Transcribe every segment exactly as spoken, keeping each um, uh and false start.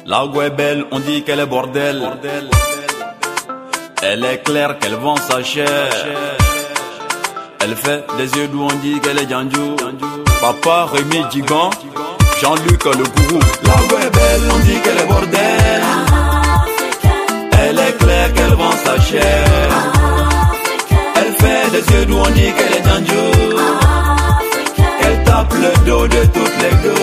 La go est belle, on dit qu'elle est bordel. Elle est claire qu'elle vend sa chair. Elle fait des yeux doux, on dit qu'elle est Django. Papa Rémi Digan, Jean-Luc le gourou. La go est belle, on dit qu'elle est bordel. Elle est claire qu'elle vend sa chair. Elle fait des yeux doux, on dit qu'elle est Django. Elle tape le dos de toutes les go.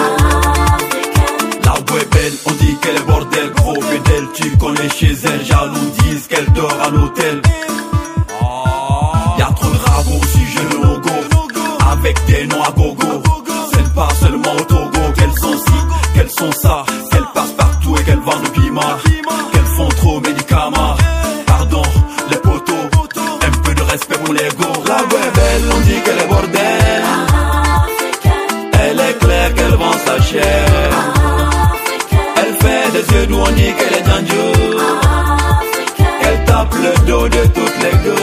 La go est belle, on dit qu'elle est bordel. Gros pédale, tu connais chez elle. Jaloux disent qu'elle dort à l'hôtel. Y'a trop de ragots si je le logo. Avec des noms à gogo. C'est pas seulement au Togo qu'elles sont ci, qu'elles sont ça. Qu'elles passent partout et qu'elles vendent du piment. Qu'elles font trop médicaments. Pardon, les poteaux. Un peu de respect pour les go. La go est belle, on dit qu'elle est bordel. Elle est claire qu'elle vend sa chair. Elle fait des yeux doux, on dit qu'elle est Django. Elle tape le dos de toutes les go.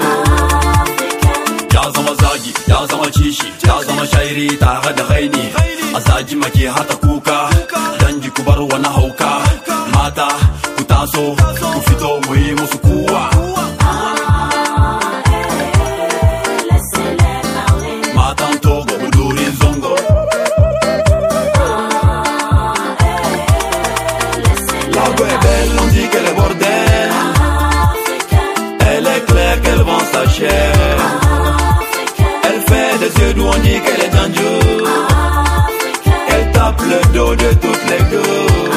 Yazama zagi, yazama chishi, yazama shairi, tare da raini. Azaji maki hata kuka, danji kubar wana hauka. Mata, ku taso, ku fito mu yi musu kuwa. Matan Togo, Udurin Zongo. La go est belle, on dit qu'elle est bordel. Elle est claire qu'elle vend sa chair. Elle fait des yeux doux, on dit qu'elle est Django. Elle tape le dos de toutes les go.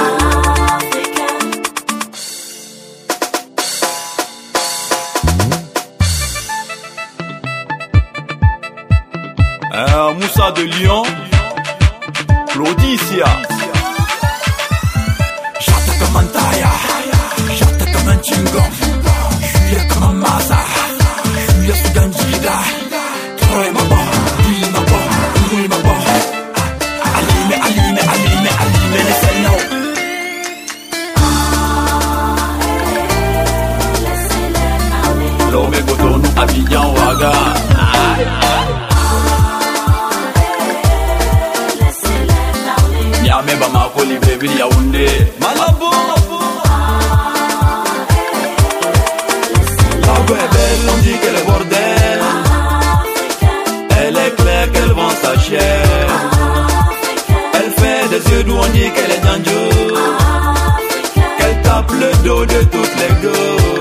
Euh, Moussa de Lyon, Claudicia. J'attaque comme un taïa, j'attaque comme un chingom. J'suis comme un massa, j'suis sous Ganjida. Troy ma bon, lui ma bon, lui ma bon. Alime, alime, alime, alime, laissez-le. L'homme est Cotonou, Abidjan, Ouaga. Niamey, Bamako, Libreville, Yaoundé. Malabo. La go est belle, on dit qu'elle est bordel. Elle est claire qu'elle vend sa chair. Elle fait des yeux doux, on dit qu'elle est Django. Qu'elle tape le dos de toutes les go.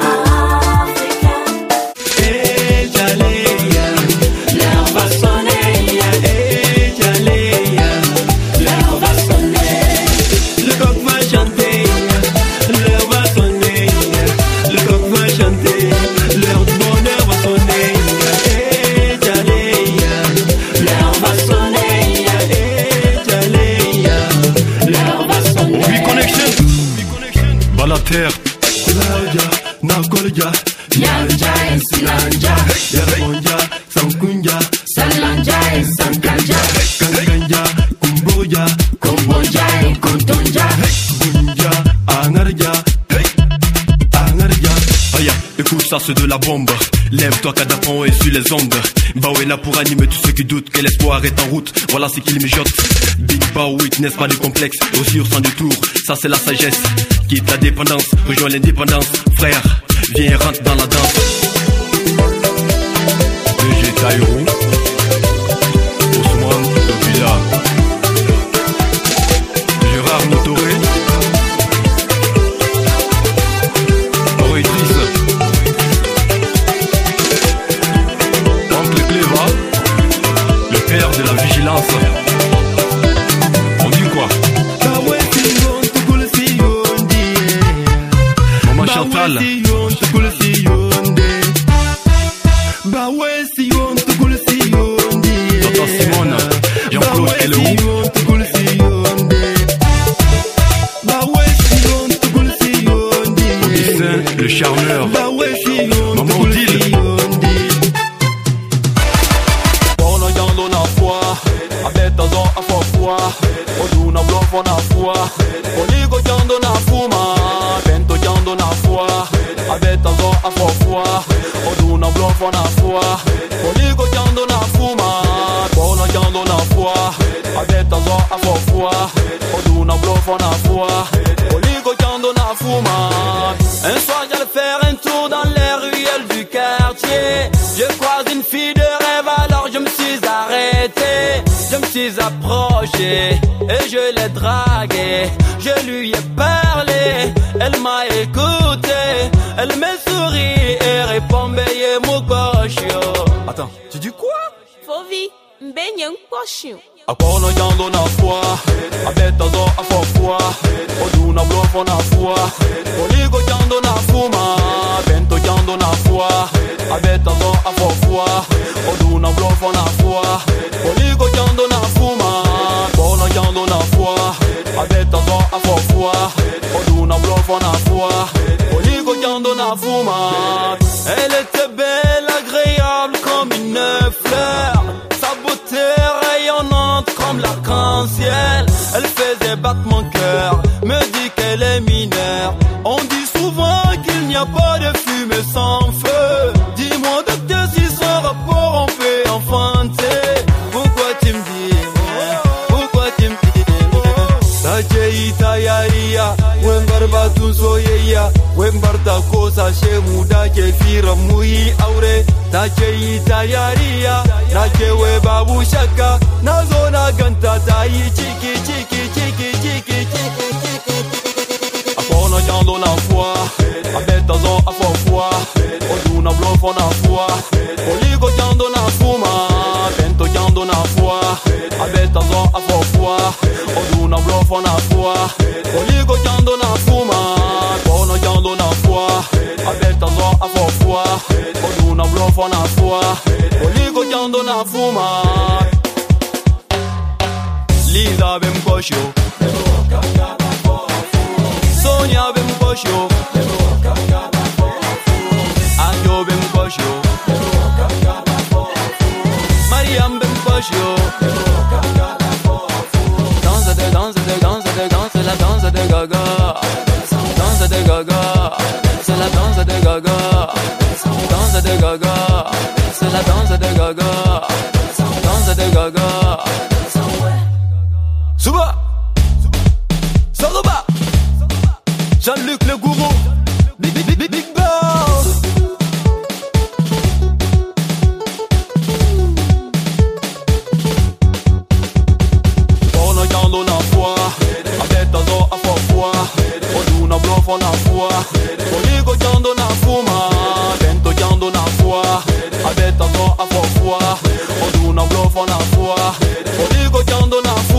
Eh, Jaleya, l'heure va sonner. Eh, Jaleya, l'heure va sonner. Le coq va chanter, l'heure va sonner. Le coq va chanter, l'heure du bonheur va sonner. Eh, Jaleya, l'heure va sonner. Eh, Jaleya, l'heure va sonner. We connection, Balater, Kulanja, Nakolja, Yanja et Silanja, Yaronja, Sankunja, Salanja et Sankanja, Kankanja, Kumboja, Komboja et Kontonja, Bunja, Anarja, Anarja. Aya, écoute ça, c'est de la bombe. Lève-toi, Kadapon est sur les ondes. Bao est là pour animer tous ceux qui doutent que l'espoir est en route. Voilà ce qu'il mijote. Big Bao witness pas de complexe. Aussi au sein du tour, ça c'est la sagesse. Quitte la dépendance, rejoins l'indépendance. Frère, viens et rentre dans la danse. D J Taïrou, Ousmane Dobila, Gérard Notoré, Mauritrice, Oncle Cléva, le père de la vigilance. On dit quoi? Maman Chantal, Tonton Simone, Jean-Claude Kelleou, Augustin le charmeur, Maman Odile. Bono jando na foi, abeta zo afofua, oduna blofo na foi, onigo jando na fuma, bento jando na foi, abeta zo afofua, oduna blofo na foi, onigo jando na fuma, bono jando na foi, abeta zo afofua, oduna blofo na foi. na fumade. Un soir j'allais faire un tour dans les ruelles du quartier. Je croise une fille de rêve, alors je me suis arrêté. Je me suis approché et je l'ai draguée. Je lui ai parlé, elle m'a écouté. Elle m'a souri et répond Beye Mukosho. Attends, tu dis quoi? Fovi, Mbenye Mukosho. Akono jando na fwa, abeta zo afofwa. Oduna blofo na fwa, oligo jando na fuma. Bento jando na fwa, abeta zo afofwa. Oduna blofo na fwa, oligo jando na fuma. Kono jando na fwa, abeta zo afofwa. Oduna blofo na fwa, oligo jando na fuma. Elle était belle, agréable comme une fleur. Sa beauté rayonnante comme l'arc-en-ciel. Elle faisait battre mon cœur, me dit qu'elle est mineure. On dit souvent qu'il n'y a pas de fumée sans feu. Dis-moi docteur si sans rapport on peut enfanter. Pourquoi tu me dis? Pourquoi tu me dis? Tache itayaria, wembarba tun soyayya. Wembarta kosa shemu da ke fira muyi aure. Tache itayaria, nace we babu shakka. Nazo na ganta tayi chiki chiki chiki chiki chiki. Akono jando na fwa, abeta zo afofwa. Oduna blofo na fwa, oligo jando na fuma. Bento jando na fwa, abeta zo afofwa. Oduna blofo na fwa, oligo jando na fuma. Kono jando na fwa, abeta zo afofwa. Oduna blofo na fwa, oligo jando na fuma. Lisa bem kosho, Sonia bem kosho, Anjo bem kosho, Mariam bem kosho. Danse de danse de danse de danse, la danse de gaga. Danse de gaga, c'est la danse de gaga. Danse de gaga, c'est la danse de gaga. Danse de gaga. Suba, Saruba, Jean-Luc le gourou, Big Big Big Big Boss. Kono jando na fwa, abeta zo afofwa. Oduna blofo na fwa, oligo jando na fuma. Bento jando na fwa, abeta zo afofwa. Oduna blofo na fwa, oligo jando na fwa.